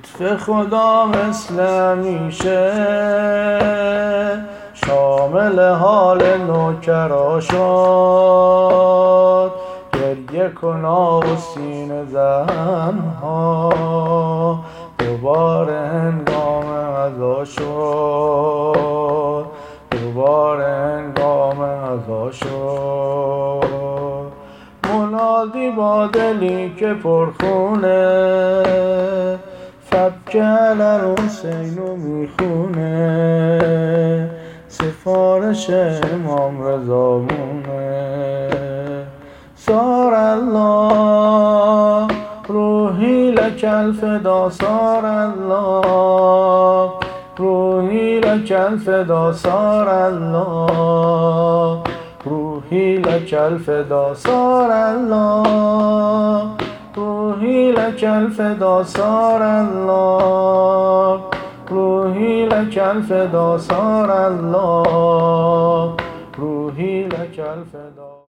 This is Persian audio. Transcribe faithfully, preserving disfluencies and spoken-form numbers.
لطف خدا مثل همیشه شامل حال نوکرا شد. گریه کنا و سینه زنها دوباره هنگام غذا شد، دوباره هنگام غذا شد. منادی با دلی که پرخونه فبکل الحسین و میخونه، سفارش امام رضا مونه. سار الله روحی لک الفدا، سار الله روحی لک الفدا، سار الله روحی لک الفدا، سار الله روحی لک الفدا، سار الله روحی لک الفدا، سار الله روحی لک الفدا.